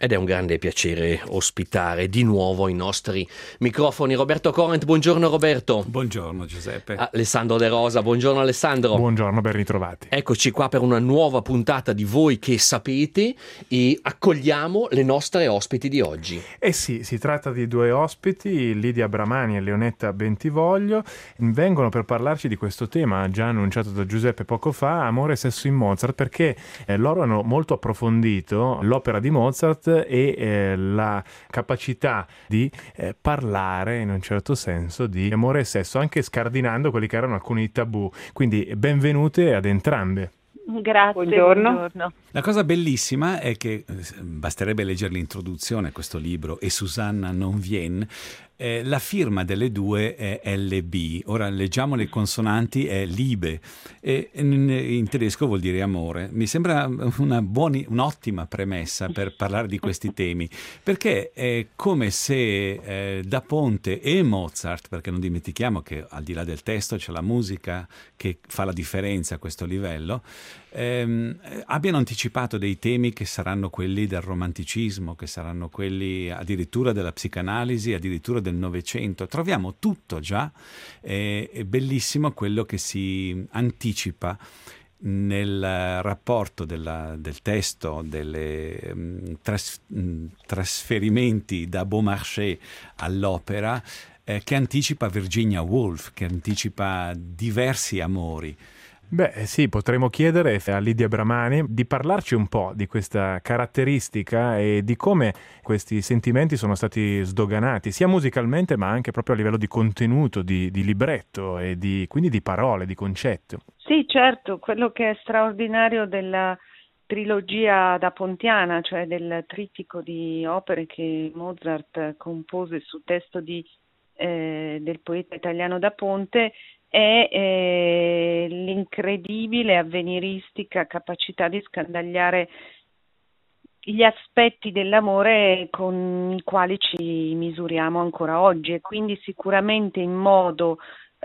Ed è un grande piacere ospitare di nuovo i nostri microfoni Roberto Corrent. Buongiorno Roberto. Buongiorno Giuseppe. Alessandro De Rosa. Buongiorno Alessandro. Buongiorno, ben ritrovati. Eccoci qua per una nuova puntata di Voi che sapete e accogliamo le nostre ospiti di oggi. Eh sì, si tratta di due ospiti, Lidia Bramani e Leonetta Bentivoglio. Vengono per parlarci di questo tema già annunciato da Giuseppe poco fa, amore e sesso in Mozart, perché loro hanno molto approfondito l'opera di Mozart e la capacità di parlare in un certo senso di amore e sesso, anche scardinando quelli che erano alcuni tabù. Quindi benvenute ad entrambe. Grazie, buongiorno. La cosa bellissima è che basterebbe leggere l'introduzione a questo libro e Susanna non viene. La firma delle due è LB. Ora leggiamo le consonanti, è Liebe, e in tedesco vuol dire amore. Mi sembra un'ottima premessa per parlare di questi temi, perché è come se Da Ponte e Mozart, perché non dimentichiamo che al di là del testo c'è la musica che fa la differenza a questo livello, abbiano anticipato dei temi che saranno quelli del romanticismo, che saranno quelli addirittura della psicanalisi, addirittura del Novecento. Troviamo tutto già, è bellissimo quello che si anticipa nel rapporto del testo, delle trasferimenti da Beaumarchais all'opera, che anticipa Virginia Woolf, che anticipa diversi amori. Beh sì, potremmo chiedere a Lidia Bramani di parlarci un po' di questa caratteristica e di come questi sentimenti sono stati sdoganati, sia musicalmente ma anche proprio a livello di contenuto, di libretto e quindi di parole, di concetto. Sì, certo, quello che è straordinario della trilogia da Pontiana, cioè del trittico di opere che Mozart compose su testo del poeta italiano Da Ponte, è l'incredibile avveniristica capacità di scandagliare gli aspetti dell'amore con i quali ci misuriamo ancora oggi, e quindi sicuramente in modo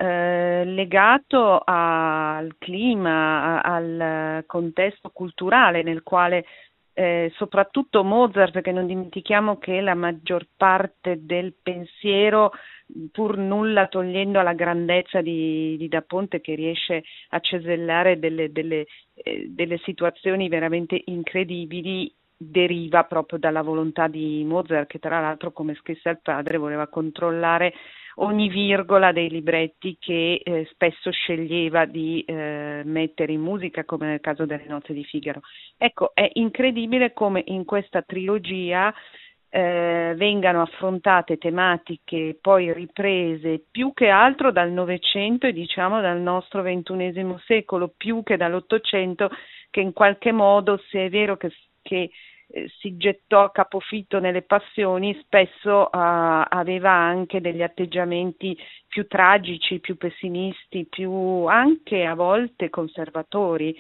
legato al clima, al contesto culturale nel quale soprattutto Mozart, perché non dimentichiamo che la maggior parte del pensiero, pur nulla togliendo alla grandezza di Da Ponte, che riesce a cesellare delle situazioni veramente incredibili, deriva proprio dalla volontà di Mozart, che tra l'altro, come scrisse al padre, voleva controllare ogni virgola dei libretti che spesso sceglieva di mettere in musica, come nel caso delle Nozze di Figaro. Ecco, è incredibile come in questa trilogia vengano affrontate tematiche poi riprese più che altro dal Novecento e diciamo dal nostro XXI secolo, più che dall'Ottocento, che in qualche modo, se è vero che si gettò a capofitto nelle passioni, spesso aveva anche degli atteggiamenti più tragici, più pessimisti, più anche a volte conservatori.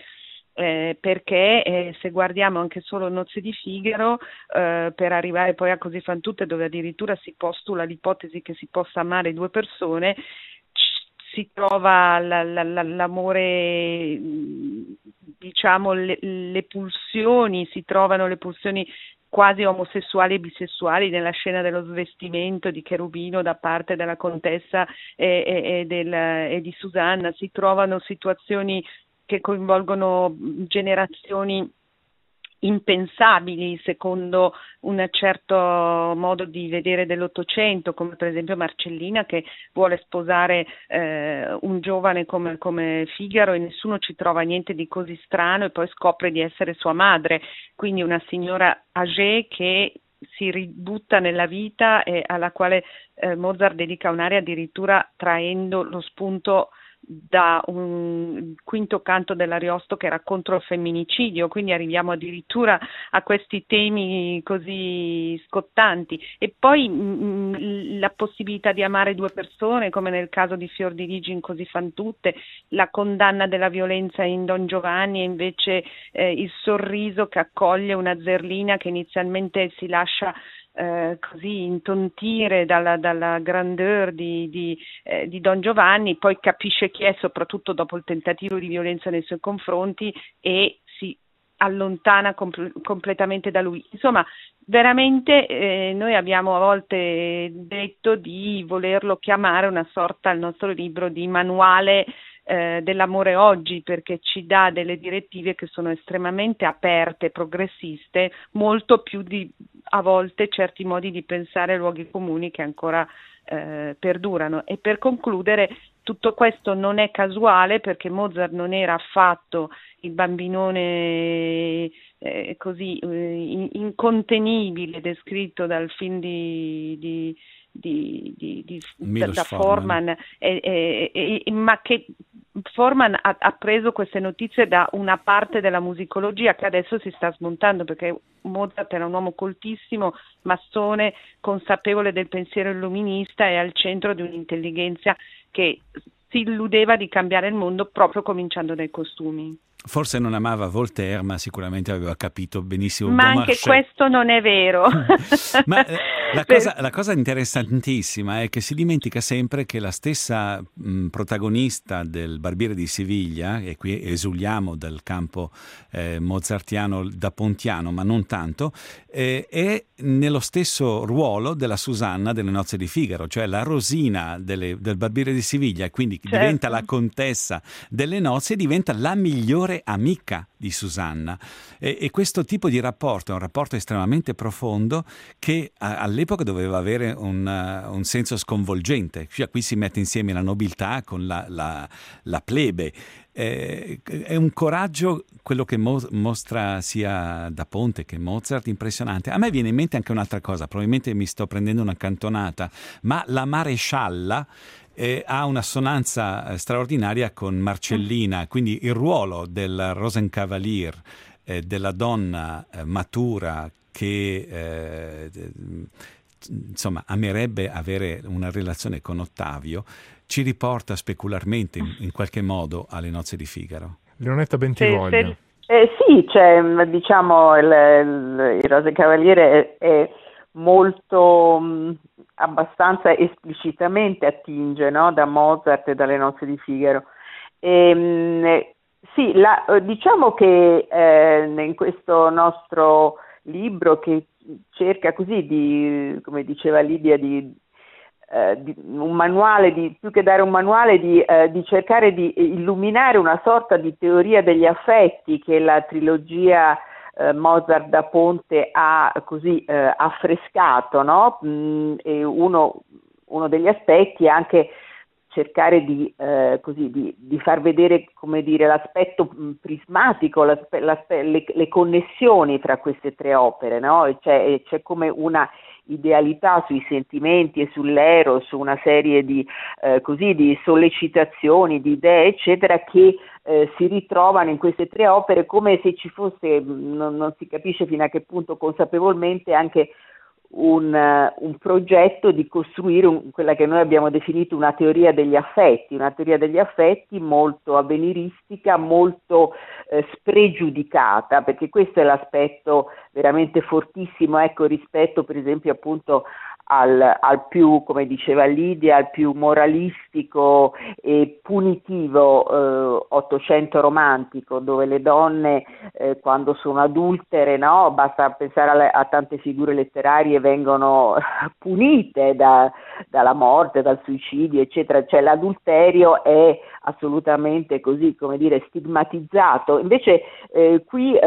Perché se guardiamo anche solo Nozze di Figaro, per arrivare poi a Così fan tutte, dove addirittura si postula l'ipotesi che si possa amare due persone, si trova l'amore, diciamo le pulsioni, si trovano le pulsioni quasi omosessuali e bisessuali nella scena dello svestimento di Cherubino da parte della contessa e di Susanna, si trovano situazioni che coinvolgono generazioni impensabili secondo un certo modo di vedere dell'Ottocento, come per esempio Marcellina, che vuole sposare un giovane come Figaro, e nessuno ci trova niente di così strano, e poi scopre di essere sua madre, quindi una signora âgée che si ributta nella vita e alla quale Mozart dedica un'aria addirittura traendo lo spunto da un quinto canto dell'Ariosto che era contro il femminicidio, quindi arriviamo addirittura a questi temi così scottanti. E poi la possibilità di amare due persone, come nel caso di Fior di Ligi in Così fan tutte, la condanna della violenza in Don Giovanni, e invece il sorriso che accoglie una Zerlina che inizialmente si lascia così intontire dalla grandeur di Don Giovanni, poi capisce chi è, soprattutto dopo il tentativo di violenza nei suoi confronti, e si allontana completamente da lui. Insomma, veramente noi abbiamo a volte detto di volerlo chiamare una sorta, il nostro libro, di manuale dell'amore oggi, perché ci dà delle direttive che sono estremamente aperte, progressiste, molto più di a volte certi modi di pensare, luoghi comuni che ancora perdurano. E per concludere, tutto questo non è casuale, perché Mozart non era affatto il bambinone così incontenibile descritto dal film da Forman, ma che Forman ha preso queste notizie da una parte della musicologia che adesso si sta smontando, perché Mozart era un uomo coltissimo, massone, consapevole del pensiero illuminista e al centro di un'intelligenza che si illudeva di cambiare il mondo proprio cominciando dai costumi. Forse non amava Voltaire, ma sicuramente aveva capito benissimo. Ma anche questo non è vero. Ma la cosa interessantissima è che si dimentica sempre che la stessa protagonista del Barbiere di Siviglia, e qui esuliamo dal campo mozartiano da pontiano, ma non tanto, è nello stesso ruolo della Susanna delle Nozze di Figaro, cioè la Rosina del Barbiere di Siviglia, e quindi diventa la contessa delle nozze e diventa la migliore amica di Susanna, e questo tipo di rapporto è un rapporto estremamente profondo che all'epoca doveva avere un senso sconvolgente. Cioè, qui si mette insieme la nobiltà con la plebe. È un coraggio quello che mostra sia Da Ponte che Mozart, impressionante. A me viene in mente anche un'altra cosa, probabilmente mi sto prendendo una cantonata, ma la marescialla ha un'assonanza straordinaria con Marcellina, quindi il ruolo del Rosenkavalier, della donna matura che insomma amerebbe avere una relazione con Ottavio, ci riporta specularmente in qualche modo alle Nozze di Figaro. Leonetta Bentivoglio. Sì, c'è, diciamo, il Rosenkavaliere è molto abbastanza esplicitamente attinge, no? Da Mozart e dalle Nozze di Figaro. Sì, diciamo che in questo nostro libro, che cerca così di, come diceva Lidia, di un manuale, più che dare un manuale, di cercare di illuminare una sorta di teoria degli affetti che la trilogia Mozart da Ponte ha così affrescato, no? E uno degli aspetti è anche cercare di far vedere, come dire, l'aspetto prismatico, le connessioni tra queste tre opere, no? C'è come una idealità sui sentimenti e sull'eros, su una serie di sollecitazioni, di idee, eccetera, che si ritrovano in queste tre opere, come se ci fosse, non si capisce fino a che punto consapevolmente, anche un progetto di costruire quella che noi abbiamo definito una teoria degli affetti molto avveniristica, molto spregiudicata, perché questo è l'aspetto veramente fortissimo, ecco, rispetto per esempio appunto al più, come diceva Lidia, al più moralistico e punitivo Ottocento romantico, dove le donne quando sono adultere, no, basta pensare a tante figure letterarie, vengono punite dalla morte, dal suicidio, eccetera. Cioè l'adulterio è assolutamente così, come dire, stigmatizzato. Invece qui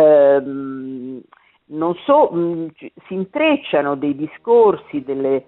si intrecciano dei discorsi, delle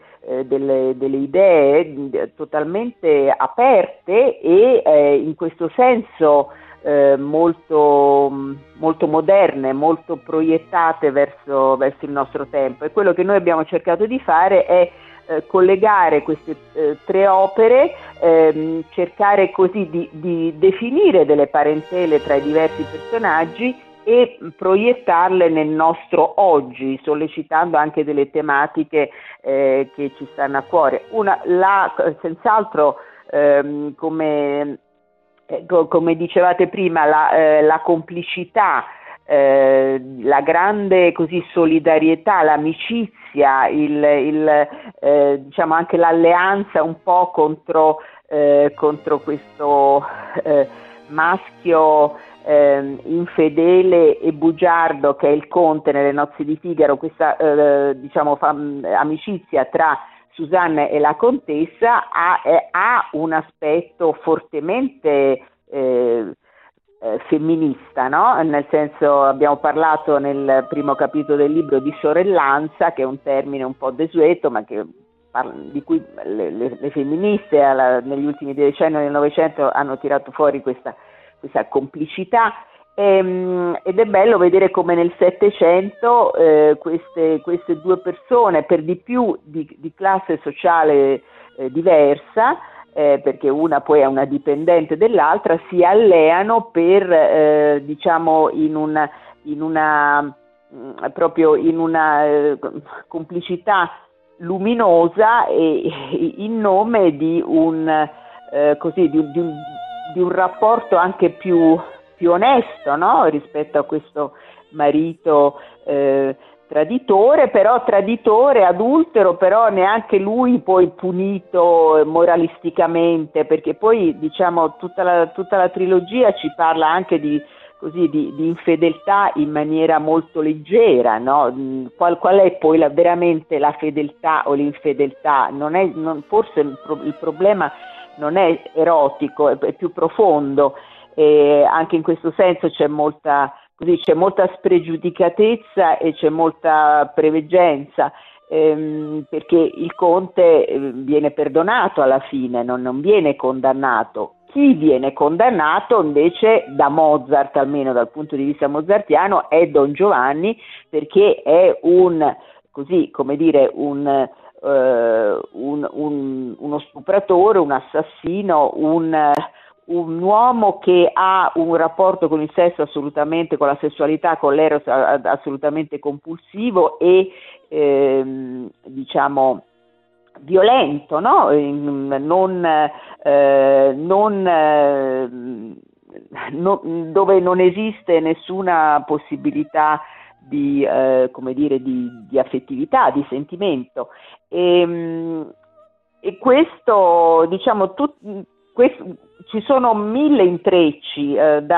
idee totalmente aperte e in questo senso molto, molto moderne, molto proiettate verso il nostro tempo. E quello che noi abbiamo cercato di fare è collegare queste tre opere, cercare così di definire delle parentele tra i diversi personaggi e proiettarle nel nostro oggi, sollecitando anche delle tematiche che ci stanno a cuore. Senz'altro, come dicevate prima, la complicità, la grande solidarietà, l'amicizia, diciamo anche l'alleanza un po' contro questo maschio infedele e bugiardo che è il conte nelle nozze di Figaro, questa amicizia tra Susanna e la contessa ha un aspetto fortemente femminista, no? Nel senso, abbiamo parlato nel primo capitolo del libro di sorellanza, che è un termine un po' desueto, ma di cui le femministe negli ultimi decenni del Novecento hanno tirato fuori questa complicità, ed è bello vedere come nel Settecento queste due persone, per di più di classe sociale diversa, perché una poi è una dipendente dell'altra, si alleano per in una complicità luminosa, e in nome di un rapporto anche più onesto, no? Rispetto a questo marito traditore, adultero, però neanche lui poi punito moralisticamente, perché poi tutta la trilogia ci parla anche di infedeltà in maniera molto leggera, no? Qual è poi veramente la fedeltà o l'infedeltà? Forse il problema non è erotico, è più profondo, e anche in questo senso c'è molta spregiudicatezza e c'è molta preveggenza, perché il conte viene perdonato alla fine, non viene condannato. Chi viene condannato invece da Mozart, almeno dal punto di vista mozartiano, è Don Giovanni, perché è uno stupratore, un assassino, un uomo che ha un rapporto con il sesso assolutamente, con la sessualità, con l'eros assolutamente compulsivo e violento, no? Dove non esiste nessuna possibilità di affettività, di sentimento, e questo ci sono mille intrecci,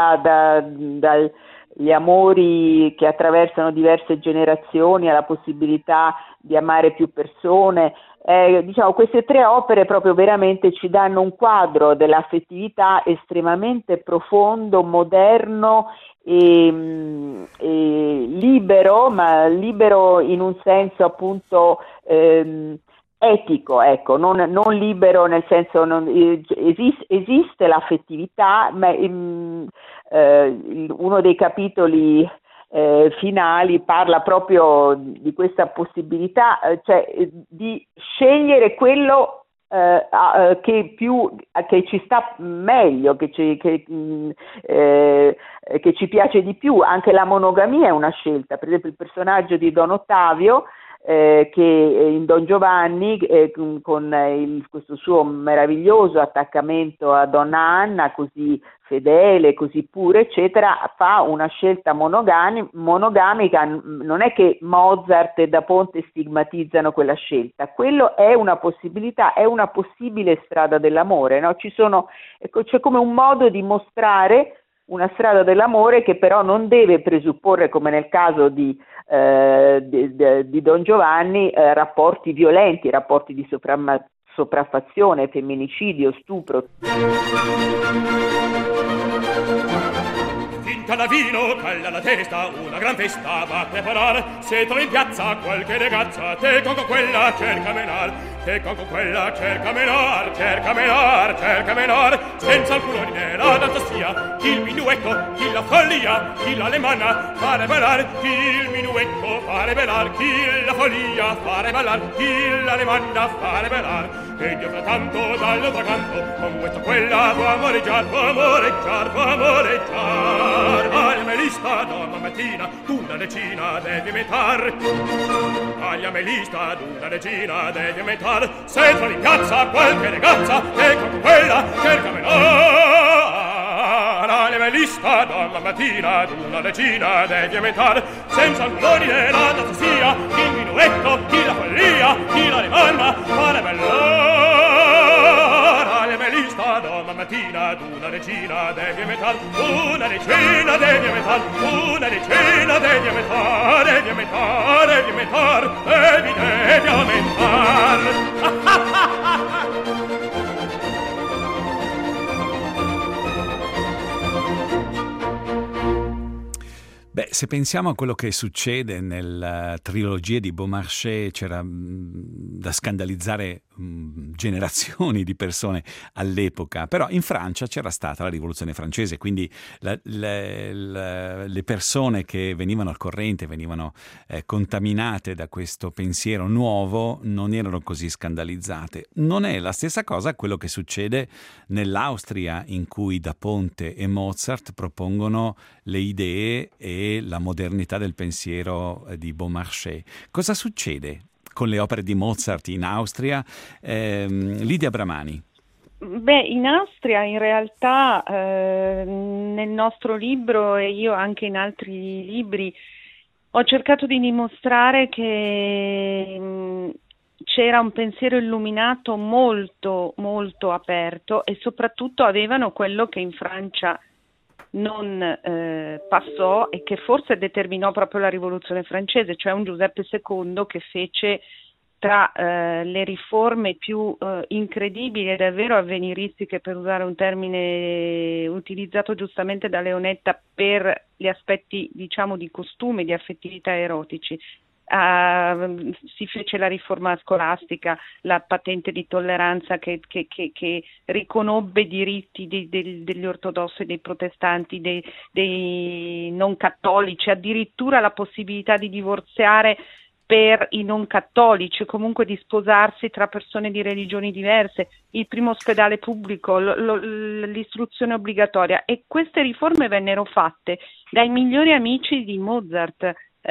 dagli amori che attraversano diverse generazioni alla possibilità di amare più persone. Queste tre opere proprio veramente ci danno un quadro dell'affettività estremamente profondo, moderno e libero, ma libero in un senso appunto etico, ecco, non libero nel senso esiste l'affettività, ma uno dei capitoli finali parla proprio di questa possibilità, cioè di scegliere quello che ci sta meglio, che ci piace di più. Anche la monogamia è una scelta. Per esempio il personaggio di Don Ottavio, che in Don Giovanni, con questo suo meraviglioso attaccamento a Donna Anna, così fedele, così pura, eccetera, fa una scelta monogamica. Non è che Mozart e Da Ponte stigmatizzano quella scelta, quello è una possibilità, è una possibile strada dell'amore, no? C'è come un modo di mostrare una strada dell'amore che però non deve presupporre, come nel caso di Don Giovanni, rapporti violenti, rapporti di sopraffazione, femminicidio, stupro. Canavino, calla la testa, una gran festa va a preparare. Se trovi in piazza qualche ragazza, te con quella cerca menar, te con quella cerca menar, cerca menar, cerca menar. Senza alcun ordine la danza sia, chi il minuetto, chi la follia, chi l'alemanna, fare ballare, chi il minuetto, fare ballare, chi la follia, fare ballare, chi l'alemanna, fare ballare. E io frattanto dall'altro canto, con questa quella tua amoreggiar, tua amoreggiar, tua amoreggiar. Aglia melista domani mattina, una decina devi metar. Aglia melista una decina devi metar. Se trovi in piazza qualche ragazza, e con quella cerca menar. Aglia melista domani mattina, una decina devi metar. Senza ordine la danza sia, il minuetto, chi la follia, chi la rimanna, fare bellare. Aglia melista domani mattina, una decina decina devi aumentar, una decina devi aumentar, una decina devi aumentar, devi aumentar, devi aumentar, devi aumentar. Beh, se pensiamo a quello che succede nella trilogia di Beaumarchais, c'era da scandalizzare generazioni di persone all'epoca, però in Francia c'era stata la rivoluzione francese, quindi le persone che venivano al corrente, venivano contaminate da questo pensiero nuovo, non erano così scandalizzate. Non è la stessa cosa quello che succede nell'Austria, in cui Da Ponte e Mozart propongono le idee e la modernità del pensiero di Beaumarchais. Cosa succede con le opere di Mozart in Austria? Lidia Bramani. Beh, in Austria in realtà nel nostro libro e io anche in altri libri ho cercato di dimostrare che c'era un pensiero illuminato molto, molto aperto e soprattutto avevano quello che in Francia non passò e che forse determinò proprio la rivoluzione francese, cioè un Giuseppe II che fece tra le riforme più incredibili e davvero avveniristiche, per usare un termine utilizzato giustamente da Leonetta per gli aspetti, diciamo, di costume, di affettività erotici. Si fece la riforma scolastica, la patente di tolleranza che riconobbe diritti degli ortodossi e dei protestanti, dei non cattolici, addirittura la possibilità di divorziare per i non cattolici, comunque di sposarsi tra persone di religioni diverse, il primo ospedale pubblico, l'istruzione obbligatoria, e queste riforme vennero fatte dai migliori amici di Mozart.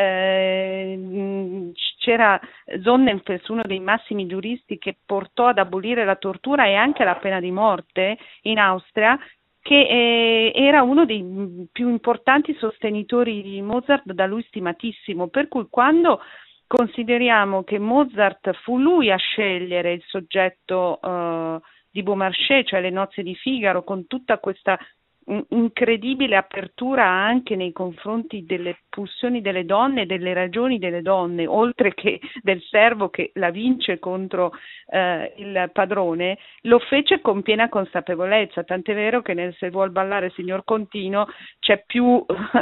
C'era Sonnenfels, uno dei massimi giuristi, che portò ad abolire la tortura e anche la pena di morte in Austria, che era uno dei più importanti sostenitori di Mozart, da lui stimatissimo, per cui quando consideriamo che Mozart fu lui a scegliere il soggetto di Beaumarchais, cioè le nozze di Figaro, con tutta questa incredibile apertura anche nei confronti delle pulsioni delle donne e delle ragioni delle donne, oltre che del servo che la vince contro il padrone, lo fece con piena consapevolezza, tant'è vero che nel Se vuol ballare signor Contino c'è più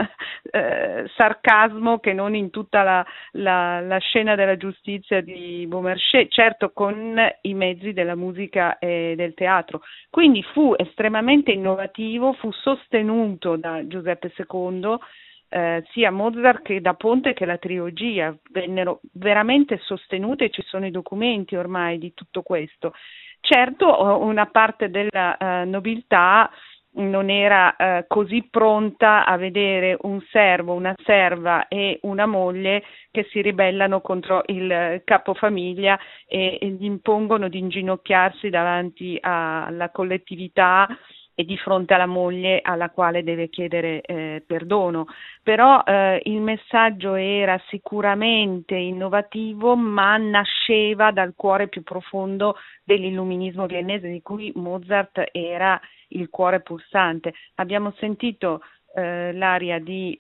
sarcasmo che non in tutta la scena della giustizia di Beaumarchais, certo con i mezzi della musica e del teatro. Quindi fu estremamente innovativo, fu sostenuto da Giuseppe II, sia Mozart che Da Ponte che la trilogia vennero veramente sostenute, e ci sono i documenti ormai di tutto questo. Certo, una parte della nobiltà non era così pronta a vedere un servo, una serva e una moglie che si ribellano contro il capofamiglia e gli impongono di inginocchiarsi davanti alla collettività e di fronte alla moglie alla quale deve chiedere perdono. Però il messaggio era sicuramente innovativo, ma nasceva dal cuore più profondo dell'illuminismo viennese, di cui Mozart era il cuore pulsante. Abbiamo sentito l'aria di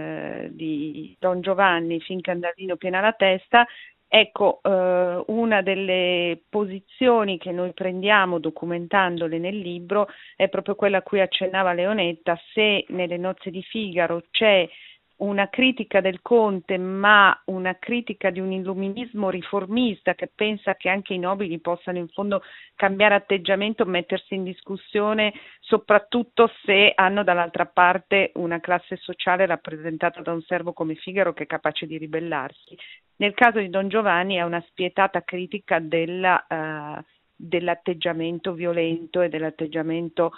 Don Giovanni, finché andavino piena la testa. Ecco, una delle posizioni che noi prendiamo documentandole nel libro è proprio quella a cui accennava Leonetta. Se nelle nozze di Figaro c'è una critica del Conte, ma una critica di un illuminismo riformista che pensa che anche i nobili possano in fondo cambiare atteggiamento, mettersi in discussione, soprattutto se hanno dall'altra parte una classe sociale rappresentata da un servo come Figaro che è capace di ribellarsi. Nel caso di Don Giovanni è una spietata critica dell'atteggiamento violento e dell'atteggiamento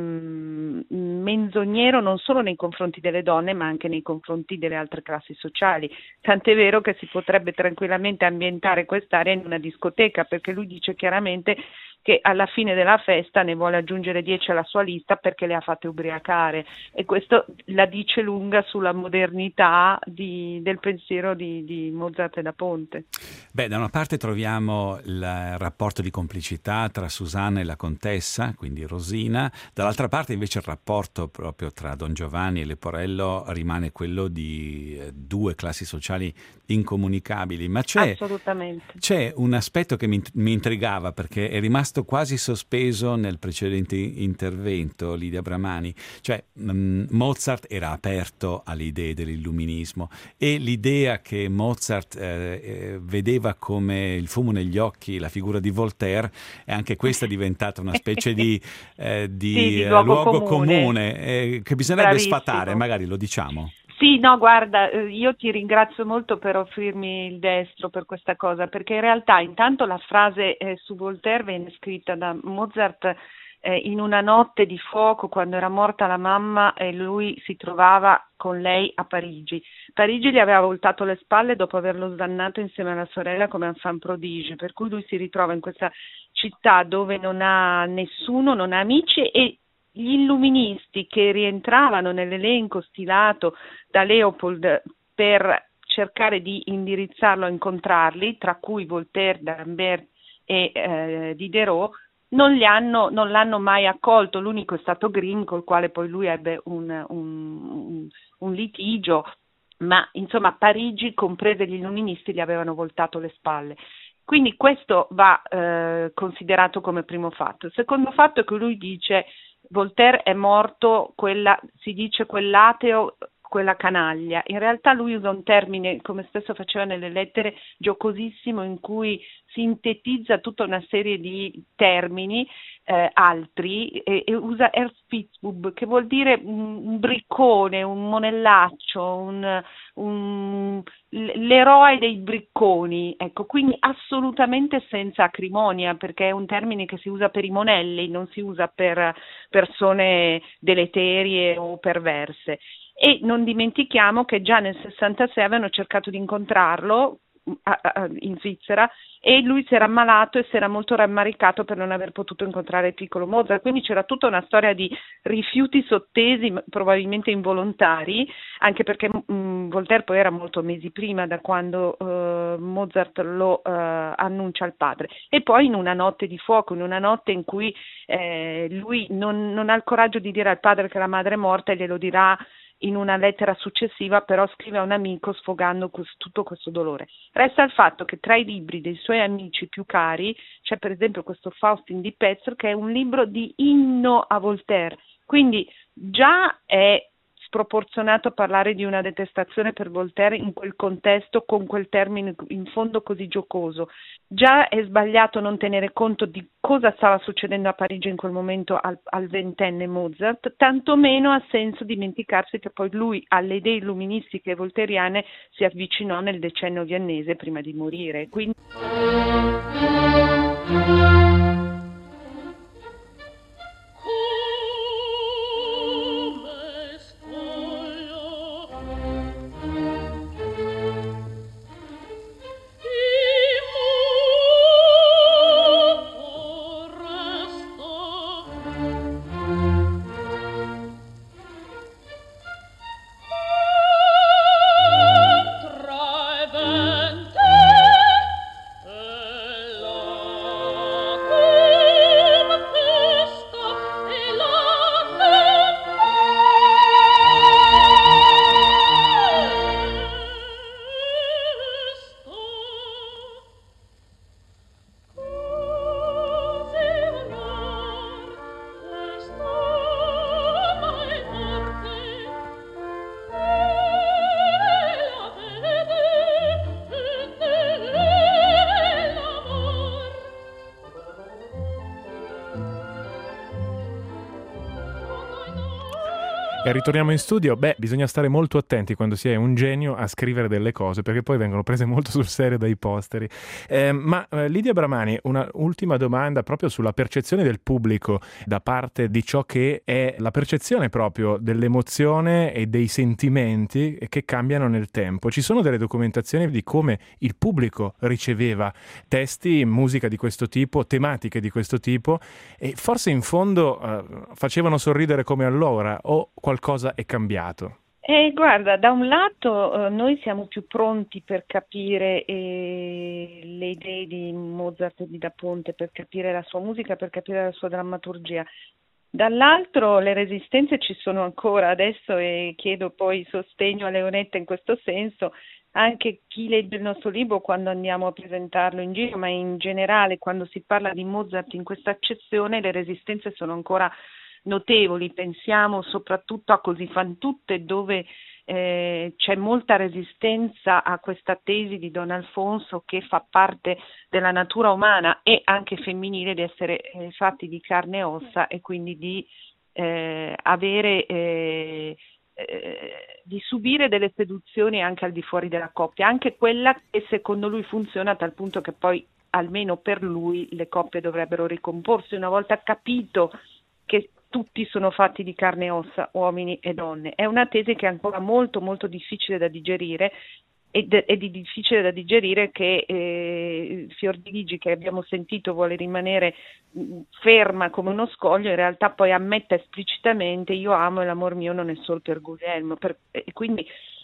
menzognero, non solo nei confronti delle donne ma anche nei confronti delle altre classi sociali, tant'è vero che si potrebbe tranquillamente ambientare quest'area in una discoteca, perché lui dice chiaramente che alla fine della festa ne vuole aggiungere 10 alla sua lista perché le ha fatte ubriacare, e questo la dice lunga sulla modernità del pensiero di Mozart e da Ponte. Beh, da una parte troviamo il rapporto di complicità tra Susanna e la contessa, quindi Rosina, dall'altra parte invece il rapporto proprio tra Don Giovanni e Leporello rimane quello di due classi sociali incomunicabili, ma c'è un aspetto che mi intrigava perché è rimasto quasi sospeso nel precedente intervento, Lidia Bramani, cioè Mozart era aperto alle idee dell'illuminismo e l'idea che Mozart vedeva come il fumo negli occhi la figura di Voltaire, e anche questa è diventata una specie di luogo comune che bisognerebbe sfatare, magari lo diciamo. Sì, no, guarda, io ti ringrazio molto per offrirmi il destro per questa cosa, perché in realtà intanto la frase su Voltaire venne scritta da Mozart in una notte di fuoco quando era morta la mamma e lui si trovava con lei a Parigi. Parigi gli aveva voltato le spalle dopo averlo sdannato insieme alla sorella come enfant prodige, per cui lui si ritrova in questa città dove non ha nessuno, non ha amici, e gli illuministi che rientravano nell'elenco stilato da Leopold per cercare di indirizzarlo a incontrarli, tra cui Voltaire, D'Alembert e Diderot, non l'hanno mai accolto. L'unico è stato Grimm, col quale poi lui ebbe un litigio, ma insomma Parigi, comprese gli illuministi, gli avevano voltato le spalle. Quindi questo va considerato come primo fatto. Il secondo fatto è che lui dice Voltaire è morto, si dice quell'ateo, quella canaglia. In realtà lui usa un termine, come spesso faceva nelle lettere, giocosissimo, in cui sintetizza tutta una serie di termini altri e usa Erzspitzbub, che vuol dire un briccone, un monellaccio, l'eroe dei bricconi, ecco, quindi assolutamente senza acrimonia, perché è un termine che si usa per i monelli, non si usa per persone deleterie o perverse. E non dimentichiamo che già nel 66 avevano cercato di incontrarlo in Svizzera e lui si era ammalato e si era molto rammaricato per non aver potuto incontrare il piccolo Mozart, quindi c'era tutta una storia di rifiuti sottesi, probabilmente involontari, anche perché Voltaire poi era molto mesi prima da quando Mozart lo annuncia al padre. E poi in una notte di fuoco, in una notte in cui lui non ha il coraggio di dire al padre che la madre è morta, e glielo dirà in una lettera successiva, però scrive a un amico sfogando tutto questo dolore. Resta il fatto che tra i libri dei suoi amici più cari c'è per esempio questo Faustin di Petzl, che è un libro di inno a Voltaire, quindi già è sproporzionato parlare di una detestazione per Voltaire in quel contesto, con quel termine in fondo così giocoso. Già è sbagliato non tenere conto di cosa stava succedendo a Parigi in quel momento al ventenne Mozart, tantomeno ha senso dimenticarsi che poi lui alle idee illuministiche e voltairiane si avvicinò nel decennio viennese prima di morire. Quindi Tra Ritorniamo in studio. Bisogna stare molto attenti quando si è un genio a scrivere delle cose, perché poi vengono prese molto sul serio dai posteri. Lidia Bramani, una ultima domanda proprio sulla percezione del pubblico da parte di ciò che è la percezione proprio dell'emozione e dei sentimenti che cambiano nel tempo. Ci sono delle documentazioni di come il pubblico riceveva testi, musica di questo tipo, tematiche di questo tipo, e forse in fondo facevano sorridere come allora, o qualcosa è cambiato? Guarda, da un lato noi siamo più pronti per capire le idee di Mozart e di Da Ponte, per capire la sua musica, per capire la sua drammaturgia. Dall'altro le resistenze ci sono ancora adesso, e chiedo poi sostegno a Leonetta in questo senso. Anche chi legge il nostro libro, quando andiamo a presentarlo in giro, ma in generale quando si parla di Mozart in questa accezione, le resistenze sono ancora notevoli. Pensiamo soprattutto a Così fan tutte, dove c'è molta resistenza a questa tesi di Don Alfonso che fa parte della natura umana e anche femminile di essere fatti di carne e ossa, e quindi di di subire delle seduzioni anche al di fuori della coppia, anche quella che secondo lui funziona, a tal punto che poi, almeno per lui, le coppie dovrebbero ricomporsi una volta capito che tutti sono fatti di carne e ossa, uomini e donne. È una tesi che è ancora molto molto difficile da digerire, ed è difficile da digerire che Fiordiligi, che abbiamo sentito vuole rimanere ferma come uno scoglio, in realtà poi ammetta esplicitamente: io amo e l'amor mio non è solo per Guglielmo, quindi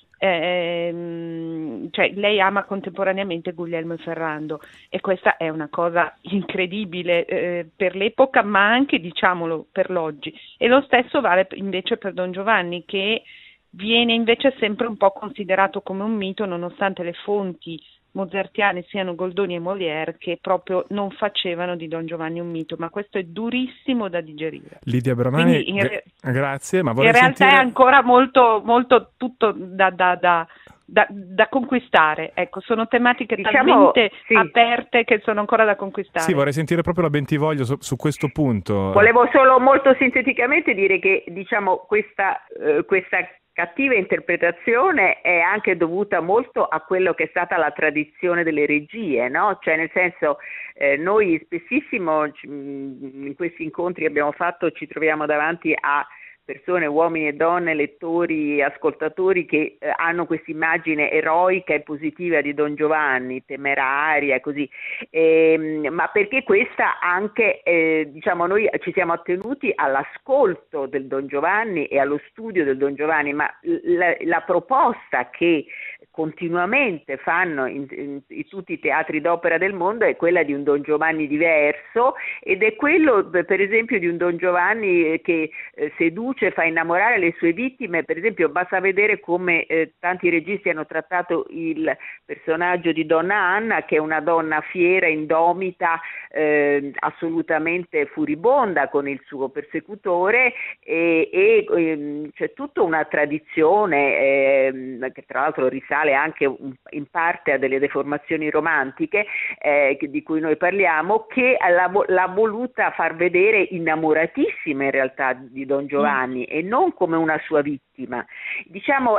cioè lei ama contemporaneamente Guglielmo e Ferrando, e questa è una cosa incredibile per l'epoca, ma anche, diciamolo, per l'oggi. E lo stesso vale invece per Don Giovanni, che viene invece sempre un po' considerato come un mito, nonostante le fonti mozartiane siano Goldoni e Molière, che proprio non facevano di Don Giovanni un mito, ma questo è durissimo da digerire. Lidia Bramani, grazie, ma vorrei in realtà sentire... è ancora molto, molto tutto da conquistare. Ecco, sono tematiche talmente aperte che sono ancora da conquistare. Sì, vorrei sentire proprio la Bentivoglio su questo punto. Volevo solo molto sinteticamente dire che, diciamo, questa cattiva interpretazione è anche dovuta molto a quello che è stata la tradizione delle regie, no? Cioè, nel senso, noi spessissimo in questi incontri che abbiamo fatto ci troviamo davanti a persone, uomini e donne, lettori, ascoltatori che hanno questa immagine eroica e positiva di Don Giovanni, temeraria e così, ma perché questa anche, diciamo, noi ci siamo attenuti all'ascolto del Don Giovanni e allo studio del Don Giovanni, ma la proposta che continuamente fanno in tutti i teatri d'opera del mondo è quella di un Don Giovanni diverso, ed è quello, per esempio, di un Don Giovanni che seduce, fa innamorare le sue vittime. Per esempio, basta vedere come tanti registi hanno trattato il personaggio di Donna Anna, che è una donna fiera, indomita, assolutamente furibonda con il suo persecutore, e c'è tutta una tradizione che tra l'altro risale anche in parte a delle deformazioni romantiche di cui noi parliamo, che l'ha voluta far vedere innamoratissima in realtà di Don Giovanni e non come una sua vittima. Diciamo,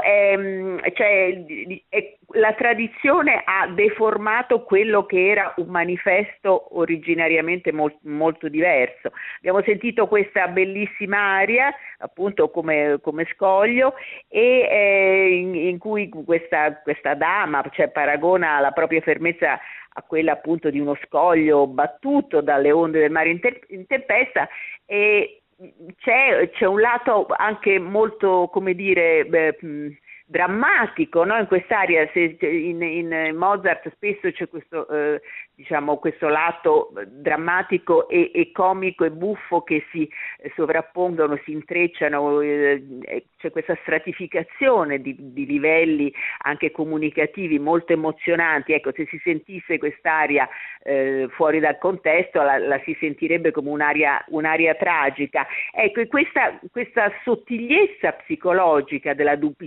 la tradizione ha deformato quello che era un manifesto originariamente molto diverso. Abbiamo sentito questa bellissima aria, appunto come Scoglio, e in cui questa dama, cioè, paragona la propria fermezza a quella appunto di uno scoglio battuto dalle onde del mare in tempesta, e c'è un lato anche molto, come dire, drammatico, no? In quest'aria, in Mozart spesso c'è questo, diciamo, questo lato drammatico e comico e buffo che si sovrappongono, si intrecciano, c'è questa stratificazione di livelli anche comunicativi molto emozionanti. Ecco, se si sentisse quest'aria fuori dal contesto la si sentirebbe come un'aria tragica. Ecco, e questa sottigliezza psicologica della duplicità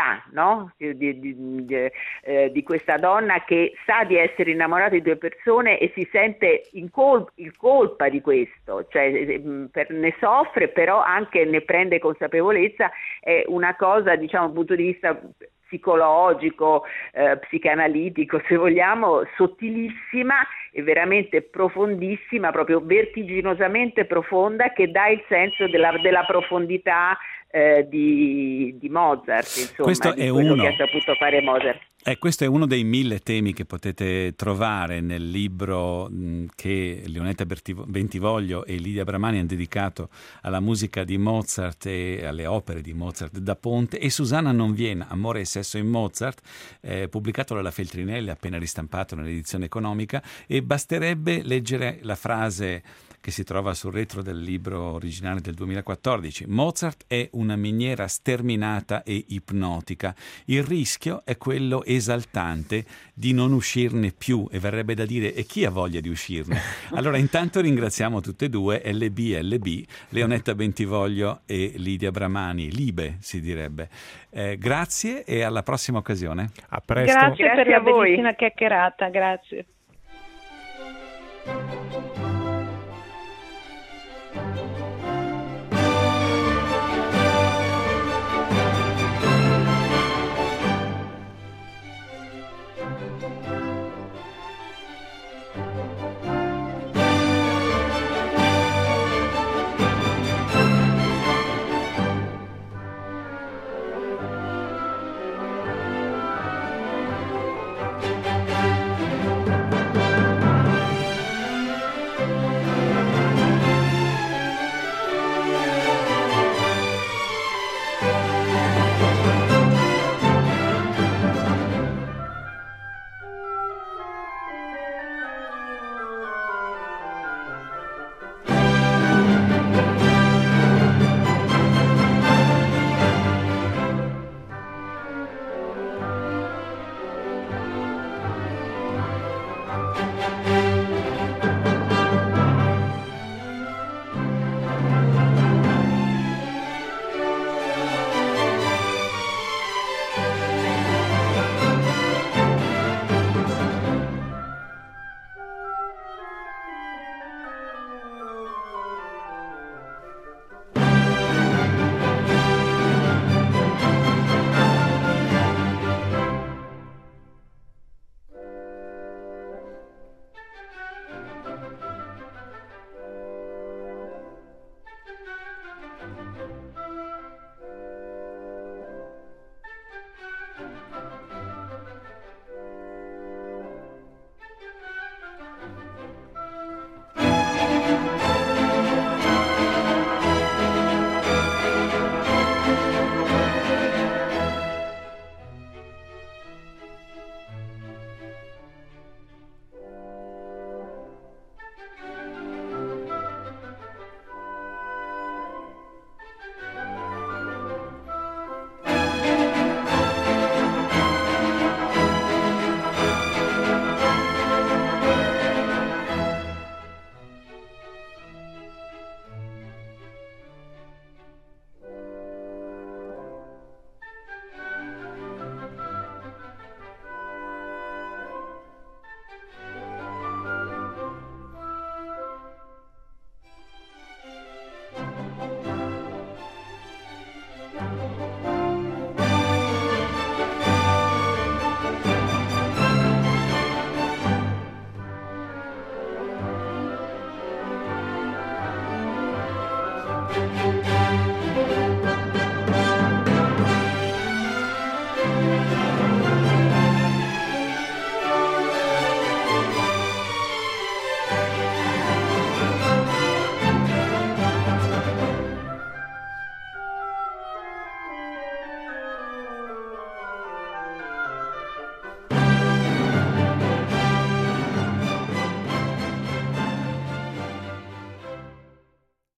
profondità, no? Di questa donna che sa di essere innamorata di due persone e si sente in colpa di questo, cioè ne soffre, però anche ne prende consapevolezza. È una cosa, diciamo, dal punto di vista psicologico, psicanalitico, se vogliamo, sottilissima e veramente profondissima, proprio vertiginosamente profonda, che dà il senso della profondità di Mozart, insomma, questo di è quello uno. che ha saputo fare Mozart. Questo è uno dei 1000 temi che potete trovare nel libro che Leonetta Bentivoglio e Lidia Bramani hanno dedicato alla musica di Mozart e alle opere di Mozart da Ponte, e Susanna non viene, Amore e sesso in Mozart, pubblicato dalla Feltrinelli, appena ristampato nell'edizione economica, e basterebbe leggere la frase che si trova sul retro del libro originale del 2014. Mozart è una miniera sterminata e ipnotica. Il rischio è quello esaltante di non uscirne più, e verrebbe da dire: e chi ha voglia di uscirne? Allora intanto ringraziamo tutte e due, LB, Leonetta Bentivoglio e Lidia Bramani, Libe si direbbe. Grazie e alla prossima occasione. A presto. Grazie per la a voi. bellissima chiacchierata, grazie.